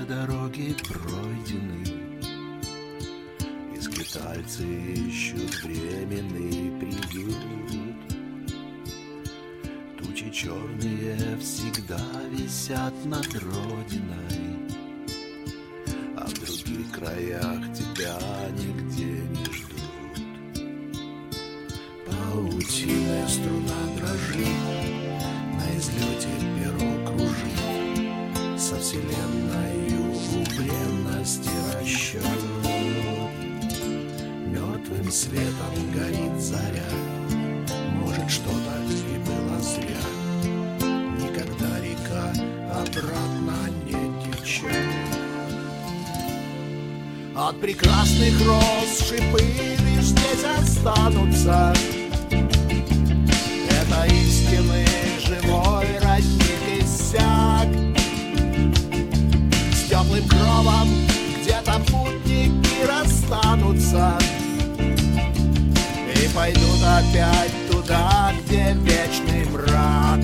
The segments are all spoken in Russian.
дороги пройдены, и скитальцы ищут временный приют. Тучи черные всегда висят над родиной, а в других краях тебя нигде не ждут. Паутиная струна дрожит, на излете перо кружит, со вселенною бренности расчет. Мертвым светом горит заря, может, что-то и было зря. Никогда река обратно не течет. От прекрасных роз шипы лишь здесь останутся. Это истинный живой родник иссяк. С теплым кровом где-то путники расстанутся и пойдут опять туда, где вечный мрак.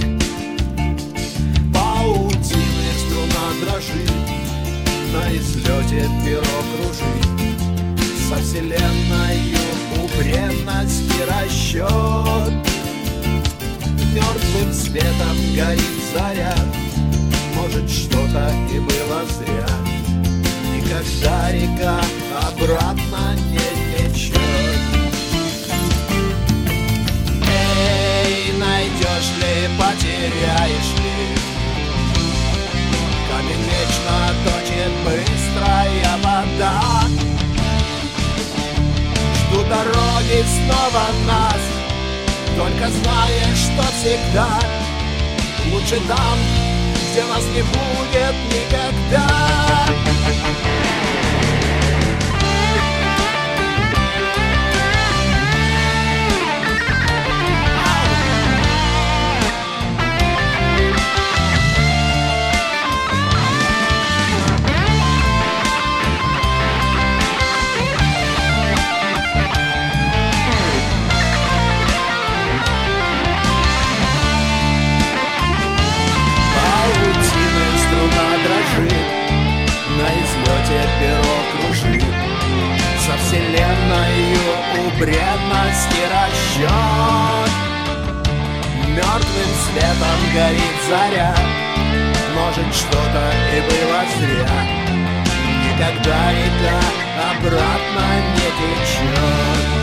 Паутины струна дрожит, на излете перо кружит, со вселенною у бренности расчет. Мертвым светом горит заря, может, что-то и было зря. Никогда река обратно не течет. Эй, найдешь ли, потеряешь ли, камень вечно точит быстрая вода. Жду дороги снова нас, только знаешь, что всегда лучше там, где нас не будет никогда. На излете перо кружит, со вселенною у бренности расчет. Мертвым светом горит заря, может, что-то и было зря. Никогда река обратно не течет.